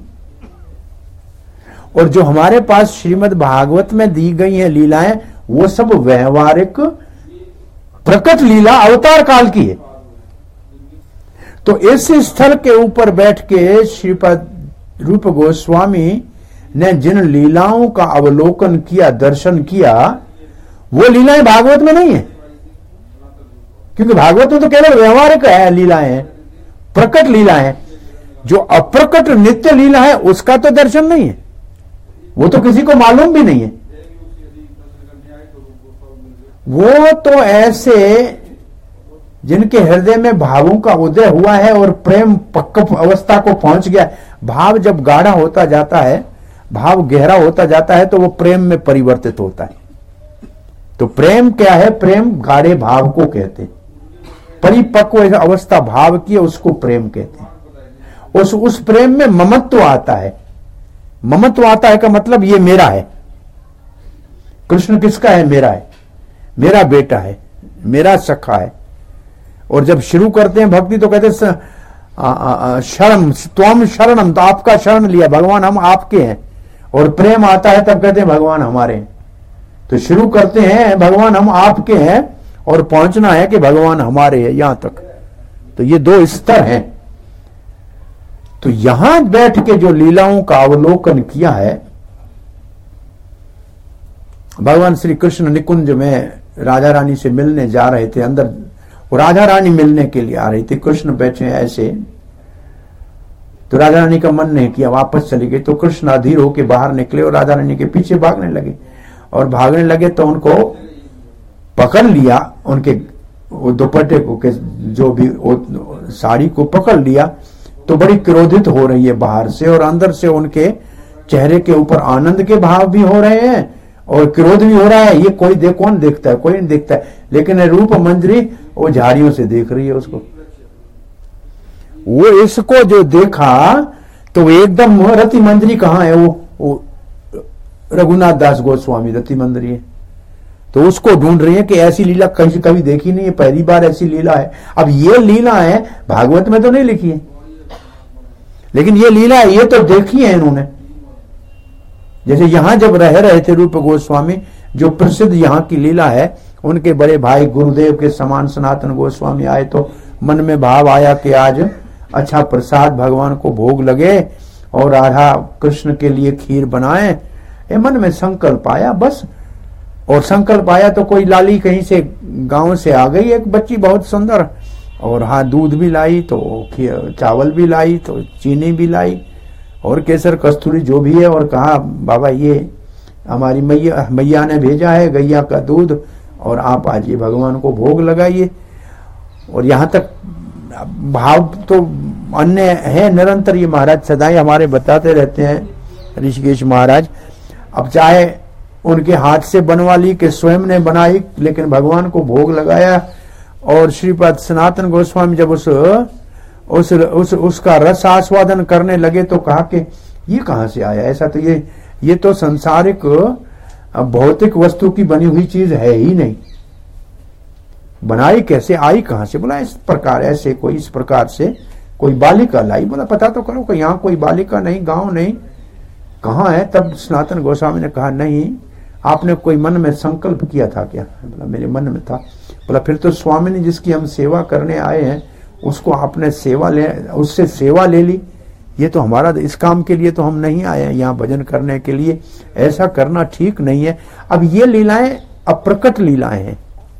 और जो हमारे पास श्रीमद् भागवत में दी गई हैं लीलाएं वो सब व्यवहारिक प्रकट लीला अवतार काल की है। तो इस स्थल के ऊपर बैठ के श्रीपद रूप गोस्वामी ने जिन लीलाओं का अवलोकन किया, दर्शन किया, वो लीलाएं भागवत में नहीं है, क्योंकि भागवत में तो केवल व्यवहारिक है लीलाएं, प्रकट लीलाएं। जो अप्रकट नित्य लीला है उसका तो दर्शन नहीं है, वो तो किसी को मालूम भी नहीं है। वो तो ऐसे जिनके हृदय में भावों का उदय हुआ है और प्रेम पक्क अवस्था को पहुंच गया। भाव जब गाढ़ा होता जाता है, भाव गहरा होता जाता है, तो वो प्रेम में परिवर्तित होता है। तो प्रेम क्या है? प्रेम गाढ़े भाव को कहते हैं, परिपक्व अवस्था भाव की उसको प्रेम कहते हैं। उस उस प्रेम में ममत्व आता है। ममत्व आता है का मतलब ये मेरा है। कृष्ण किसका है? मेरा है, मेरा बेटा है, मेरा सखा है। और जब शुरू करते हैं भक्ति तो कहते हैं शरण, त्वम शरणम, तो आपका शरण लिया, भगवान हम आपके हैं। और प्रेम आता है तब कहते हैं भगवान हमारे हैं। तो शुरू करते हैं भगवान हम आपके हैं और पहुंचना है कि भगवान हमारे हैं, यहां तक। तो ये दो स्तर हैं। तो यहां बैठ के जो लीलाओं का अवलोकन किया है, भगवान श्री कृष्ण निकुंज में राजा रानी से मिलने जा रहे थे। अंदर वो राजा रानी मिलने के लिए आ रही थी, कृष्ण बैठे ऐसे। तो राजा रानी का मन नहीं किया, वापस चली गई। तो कृष्ण अधीर होकर बाहर निकले और राजा रानी के पीछे भागने लगे। और भागने लगे तो उनको पकड़ लिया, उनके दुपट्टे को के जो भी साड़ी को पकड़ लिया। तो बड़ी क्रोधित हो रही है बाहर से, और अंदर से उनके चेहरे के ऊपर आनंद के भाव भी हो रहे हैं और क्रोध भी हो रहा है। ये कोई देख, कौन देखता है? कोई नहीं देखता है। लेकिन रूप मंजरी वो झाड़ियों से देख रही है उसको। वो इसको जो देखा तो एकदम रति मंजरी कहाँ है? वो, वो रघुनाथ दास गोस्वामी रति मंजरी है। तो उसको ढूंढ रही है कि ऐसी लीला कहीं कभी देखी नहीं है, पहली बार ऐसी लीला है। अब ये लीला है भागवत में तो नहीं लिखी है, लेकिन ये लीला है, ये तो देखी है इन्होंने। जैसे यहां जब रह रहे थे रूप गोस्वामी, जो प्रसिद्ध यहाँ की लीला है, उनके बड़े भाई गुरुदेव के समान सनातन गोस्वामी आए तो मन में भाव आया कि आज अच्छा प्रसाद भगवान को भोग लगे और राधा कृष्ण के लिए खीर बनाए। ये मन में संकल्प आया बस। और संकल्प आया तो कोई लाली कहीं से गांव से आ गई, एक बच्ची बहुत सुंदर, और हाँ दूध भी लाई, तो चावल भी लाई, तो चीनी भी लाई, और केसर कस्तूरी जो भी है। और कहा बाबा ये हमारी मैया मैया ने भेजा है गैया का दूध, और आप आज ये भगवान को भोग लगाइए। और यहाँ तक भाव तो अन्य है निरंतर। ये महाराज सदाई हमारे बताते रहते हैं ऋषिकेश महाराज। अब चाहे उनके हाथ से बनवा ली कि स्वयं ने बनाई, लेकिन भगवान को भोग लगाया। और श्रीपद सनातन गोस्वामी जब उस उस, उस उसका रस आस्वादन करने लगे तो कहा कि ये कहां से आया? ऐसा तो ये ये तो संसारिक भौतिक वस्तु की बनी हुई चीज है ही नहीं, बनाई कैसे, आई कहां से? बोला इस प्रकार, ऐसे कोई इस प्रकार से कोई बालिका लाई। बोला पता तो करो कि यहाँ कोई बालिका नहीं, गांव नहीं, कहाँ है? तब सनातन गोस्वामी ने कहा नहीं, आपने कोई मन में संकल्प किया था क्या? बोला मेरे मन में था। बोला फिर तो स्वामी ने जिसकी हम सेवा करने आए हैं उसको आपने सेवा ले उससे सेवा ले ली। ये तो हमारा इस काम के लिए तो हम नहीं आए हैं यहाँ भजन करने के लिए, ऐसा करना ठीक नहीं है। अब ये लीलाएं अप्रकट लीलाएं हैं,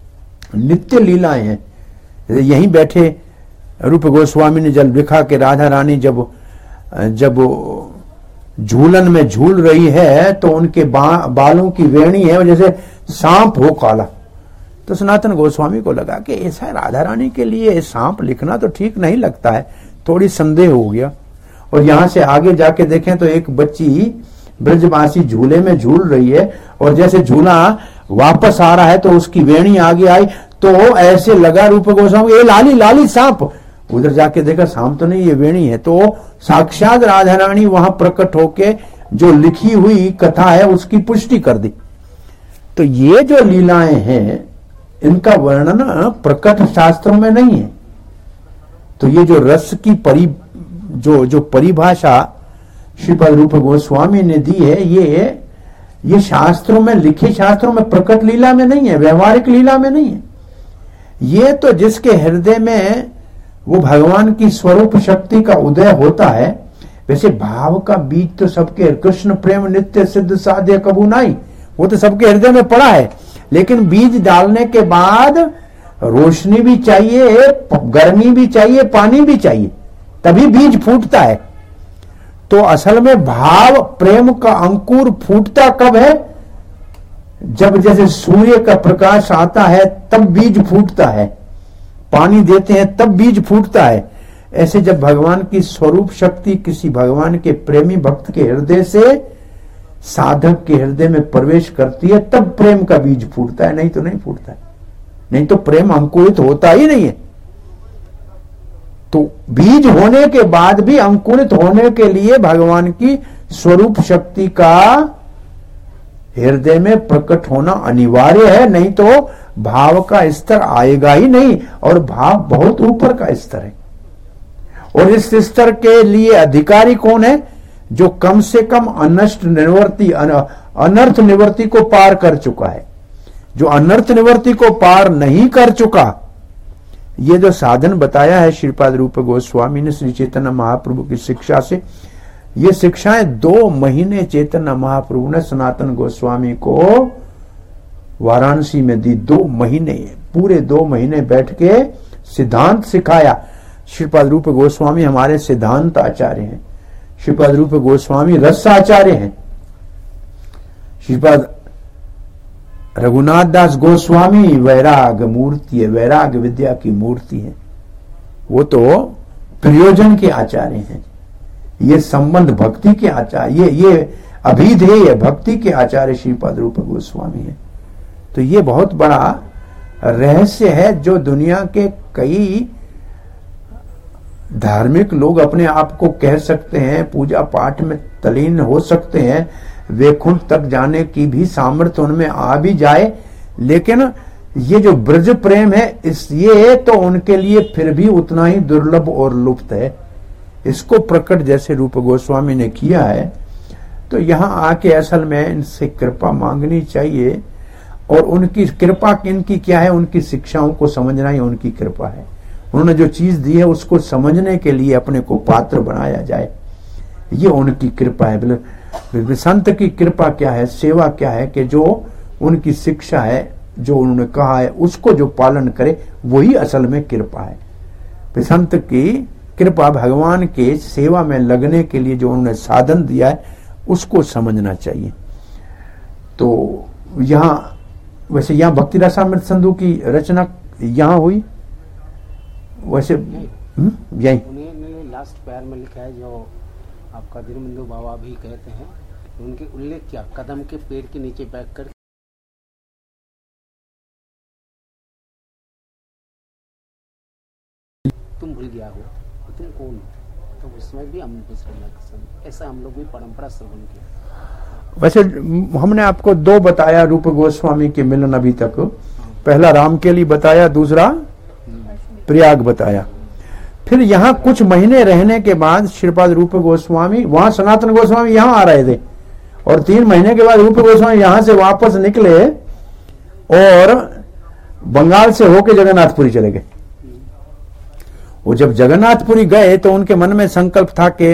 नित्य लीलाएं हैं। यहीं बैठे रूप गोस्वामी ने जब लिखा कि राधा रानी जब जब झूलन में झूल रही है तो उनके बा, बालों की वेणी है जैसे सांप हो काला। तो सनातन गोस्वामी को लगा कि ऐसा राधा रानी के लिए सांप लिखना तो ठीक नहीं लगता है, थोड़ी संदेह हो गया। और यहां से आगे जाके देखें तो एक बच्ची ब्रजवासी झूले में झूल रही है और जैसे झूला वापस आ रहा है तो उसकी वेणी आगे आई तो ऐसे लगा रूप गोस्वामी ये लाली लाली सांप। उधर जाके देखा सांप तो नहीं, ये वेणी है। तो साक्षात राधा रानी वहां प्रकट होके जो लिखी हुई कथा है उसकी पुष्टि कर दी। तो ये जो लीलाएं हैं इनका वर्णन प्रकट शास्त्रों में नहीं है। तो ये जो रस की परि जो जो परिभाषा श्रीपाद रूप गोस्वामी ने दी है ये ये शास्त्रों में, लिखे शास्त्रों में, प्रकट लीला में नहीं है, व्यवहारिक लीला में नहीं है। ये तो जिसके हृदय में वो भगवान की स्वरूप शक्ति का उदय होता है। वैसे भाव का बीज तो सबके, कृष्ण प्रेम नित्य सिद्ध साध्य कबू नहीं, वो तो सबके हृदय में पड़ा है। लेकिन बीज डालने के बाद रोशनी भी चाहिए, गर्मी भी चाहिए, पानी भी चाहिए, तभी बीज फूटता है। तो असल में भाव प्रेम का अंकुर फूटता कब है? जब जैसे सूर्य का प्रकाश आता है तब बीज फूटता है, पानी देते हैं तब बीज फूटता है। ऐसे जब भगवान की स्वरूप शक्ति किसी भगवान के प्रेमी भक्त के हृदय से साधक के हृदय में प्रवेश करती है तब प्रेम का बीज फूटता है, नहीं तो नहीं फूटता है। नहीं तो प्रेम अंकुरित होता ही नहीं है। तो बीज होने के बाद भी अंकुरित होने के लिए भगवान की स्वरूप शक्ति का हृदय में प्रकट होना अनिवार्य है, नहीं तो भाव का स्तर आएगा ही नहीं। और भाव बहुत ऊपर का स्तर है और इस स्तर के लिए अधिकारी कौन है? जो कम से कम अनष्ट निवृत्ति अनर्थ निवृत्ति को पार कर चुका है। जो अनर्थ निवृत्ति को पार नहीं कर चुका, ये जो साधन बताया है श्रीपाद रूप गोस्वामी ने श्री चैतन्य महाप्रभु की शिक्षा से, ये शिक्षाएं दो महीने चैतन्य महाप्रभु ने सनातन गोस्वामी को वाराणसी में दी। दो महीने, पूरे दो महीने बैठ के सिद्धांत सिखाया। श्रीपाद रूप गोस्वामी हमारे सिद्धांत आचार्य हैं, श्रीपाद रूप गोस्वामी रसाचार्य हैं, श्रीपाद रघुनाथ दास गोस्वामी वैराग मूर्ति है, वैराग विद्या की मूर्ति है। वो तो प्रयोजन के आचार्य हैं, ये संबंध भक्ति के आचार्य, ये ये अभिधेय भक्ति के आचार्य श्रीपाद रूप गोस्वामी है। तो ये बहुत बड़ा रहस्य है जो दुनिया के कई धार्मिक लोग अपने आप को कह सकते हैं, पूजा पाठ में तल्लीन हो सकते हैं, वैकुंठ तक जाने की भी सामर्थ्य उनमें आ भी जाए, लेकिन ये जो ब्रज प्रेम है इस ये तो उनके लिए फिर भी उतना ही दुर्लभ और लुप्त है। इसको प्रकट जैसे रूप गोस्वामी ने किया है, तो यहाँ आके असल में इनसे कृपा मांगनी चाहिए। और उनकी कृपा इनकी क्या है? उनकी शिक्षाओं को समझना ही उनकी कृपा है। उन्होंने जो चीज दी है उसको समझने के लिए अपने को पात्र बनाया जाए, ये उनकी कृपा है। संत की कृपा क्या है, सेवा क्या है कि जो उनकी शिक्षा है, जो उन्होंने कहा है उसको जो पालन करे, वही असल में कृपा है। संत की कृपा भगवान के सेवा में लगने के लिए जो उन्होंने साधन दिया है उसको समझना चाहिए। तो यहाँ वैसे यहाँ भक्ति रसामृत सिंधु की रचना यहाँ हुई, वैसे यही उन्होंने लास्ट पैर में लिखा है जो आपका दीनबंधु बाबा भी कहते हैं, उनके उल्लेख किया कदम के पेड़ के नीचे बैठकर तुम भूल गया हो तो तुम कौन हो, तो उसमें भी हम दूसरे ऐसा हम लोग भी परंपरा श्रवण किया। वैसे हमने आपको दो बताया रूप गोस्वामी के मिलन अभी तक, पहला रामकेली बताया, दूसरा प्रयाग बताया। फिर यहाँ कुछ महीने रहने के बाद श्रीपाद रूप गोस्वामी, वहां सनातन गोस्वामी यहाँ आ रहे थे और तीन महीने के बाद रूप गोस्वामी यहां से वापस निकले और बंगाल से होके जगन्नाथपुरी चले गए। वो जब जगन्नाथपुरी गए तो उनके मन में संकल्प था कि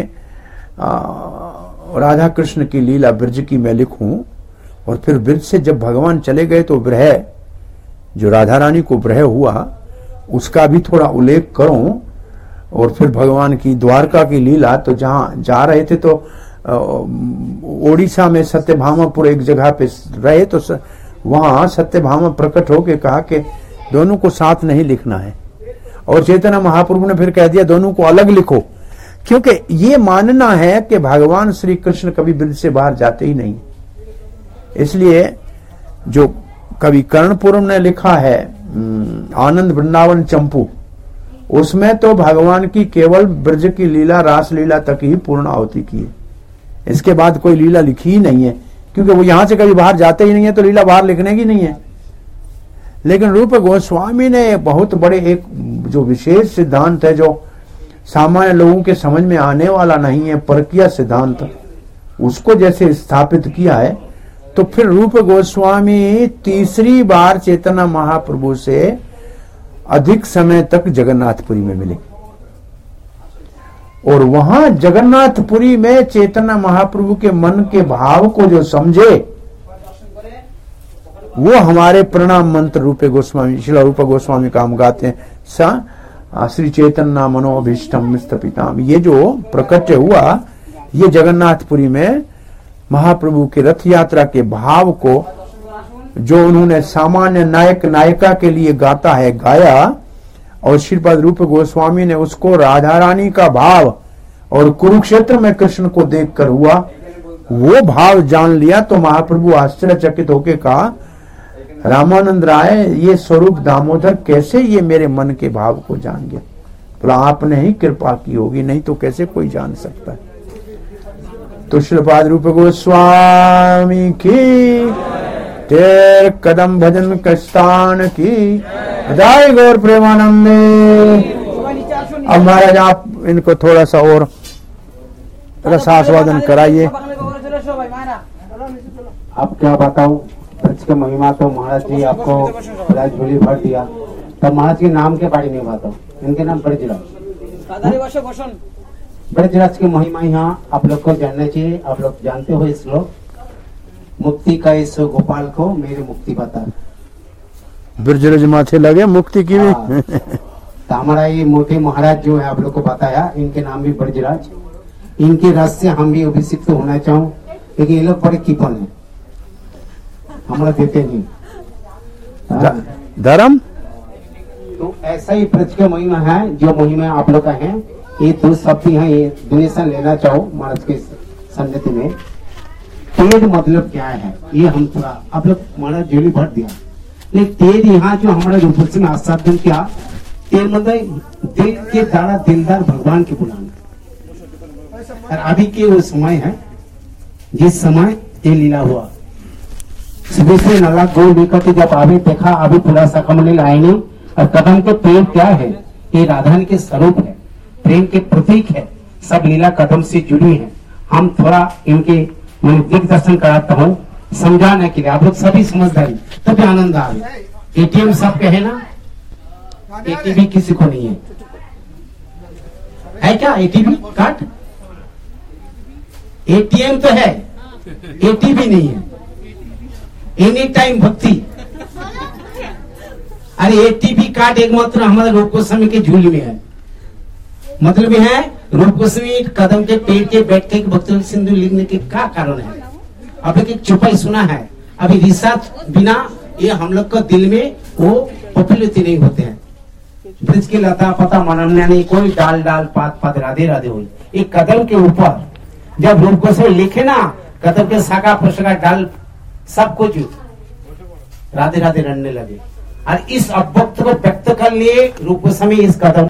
राधा कृष्ण की लीला ब्रज की मैं लिखूं। और फिर ब्रज से जब भगवान चले गए तो वह जो राधा रानी को विरह हुआ उसका भी थोड़ा उल्लेख करूं, और फिर भगवान की द्वारका की लीला। तो जहां जा रहे थे तो ओडिशा में सत्यभामापुर एक जगह पे रहे, तो वहां सत्यभामा प्रकट होके कहा कि दोनों को साथ नहीं लिखना है, और चैतन्य महाप्रभु ने फिर कह दिया दोनों को अलग लिखो, क्योंकि ये मानना है कि भगवान श्री कृष्ण कभी ब्रज से बाहर जाते ही नहीं। इसलिए जो कवि कर्णपुरम ने लिखा है आनंद वृंदावन चंपू, उसमें तो भगवान की केवल ब्रज की लीला रास लीला तक ही पूर्णाहुति की है, इसके बाद कोई लीला लिखी ही नहीं है, क्योंकि वो यहां से कभी बाहर जाते ही नहीं है, तो लीला बाहर लिखने की नहीं है। लेकिन रूप गोस्वामी ने बहुत बड़े एक जो विशेष सिद्धांत है, जो सामान्य लोगों के समझ में आने वाला नहीं है, परकीय सिद्धांत, उसको जैसे स्थापित किया है। तो फिर रूप गोस्वामी तीसरी बार चैतन्य महाप्रभु से अधिक समय तक जगन्नाथपुरी में मिले, और वहां जगन्नाथपुरी में चैतन्य महाप्रभु के मन के भाव को जो समझे, वो हमारे प्रणाम मंत्र रूपे गोस्वामी शिला रूप गोस्वामी का हम गाते हैं, सा श्री चैतन्य मनोभीष्टम स्थापिताम। ये जो प्रकट हुआ, ये जगन्नाथपुरी में महाप्रभु के रथ यात्रा के भाव को जो उन्होंने सामान्य नायक नायिका के लिए गाता है गाया, और श्रीपाद रूप गोस्वामी ने उसको राधा रानी का भाव और कुरुक्षेत्र में कृष्ण को देखकर हुआ वो भाव जान लिया। तो महाप्रभु आश्चर्यचकित होकर कहा, रामानंद राय ये स्वरूप दामोदर कैसे ये मेरे मन के भाव को जान गया? बोला आपने ही कृपा की होगी, नहीं तो कैसे कोई जान सकता है। तो श्रीपाद रूप गोस्वामी की तेर कदम भजन कस्तान की जय गौर प्रेमानंदे। अब महाराज आप इनको थोड़ा सा और रसास्वादन कराइए। अब क्या बताऊं, ब्रज की महिमा तो महाराज जी आपको बड़ा झोली भर दिया, तब महाराज के नाम के बारे में बताओ। इनके नाम ब्रजराज, ब्रजराज की महिमा यहाँ आप लोग को जानना चाहिए। आप लोग जानते हो इस लोग मुक्ति का इस गोपाल को मेरी मुक्ति बता, ब्रजराज माथे लगे मुक्ति की भी। तो हमारा ये मोटे महाराज जो है आप लोग को बताया, इनके नाम भी ब्रजराज। इनके रस से हम भी अभिषिक्त होना चाहूँ, लेकिन ये लोग बड़े कीपन है, हमारा देते नहीं धर्म। तो ऐसा ही ब्रज की महिमा है, जो महिमा आप लोग का है। ये दो शब्द है, ये डोनेशन लेना चाहो महाराज के सन्निधि में। तेज मतलब क्या है ये हम थोड़ा आप लोग महाराज जोली भर दिया, लेकिन तेज यहाँ जो हमारा रूप से आस्वादन किया, तेज मतलब दिल के दारा दिलदार भगवान के बुलाना। और अभी के वो समय है जिस समय ये लीला हुआ, सुबह से नाला गोल लेकर के जब अभी देखा, अभी पूरा सकमने आए नहीं। और कदम के पेड़ क्या है, ये राधा के स्वरूप है, प्रेम के प्रतीक है, सब लीला कदम से जुड़ी है। हम थोड़ा इनके मैं दिग्दर्शन कराता हूँ समझाने के लिए, आप लोग सभी समझदारी तभी आनंद आ रहे। एटीएम सब कहे ना, एटीवी किसी को नहीं है, है क्या एटीवी कार्ड? एटीएम तो है, एटीवी नहीं है। एनी टाइम भक्ति, अरे एटीवी कार्ड एकमात्र हमारे रूप गोस्वामी के झूली में है। मतलब है रूप गोस्वामी कदम के पेड़ के बैठ के भक्तों सिंधु लिखने के क्या कारण है? अब एक चुपाई सुना है, अभी रिसर्च बिना ये हम लोग का दिल में वो पॉपुलरिटी नहीं होते हैं। ब्रज के लता पता मनमना नहीं, कोई डाल डाल पात पात राधे राधे हुई। एक कदम के ऊपर जब रूप गोस्वामी लिखे ना, कदम के शाखा प्रशाखा डाल सब कुछ राधे राधे रड़ने लगे। और इस अभक्त को व्यक्त कर लिए रूप गोस्वामी इस कदम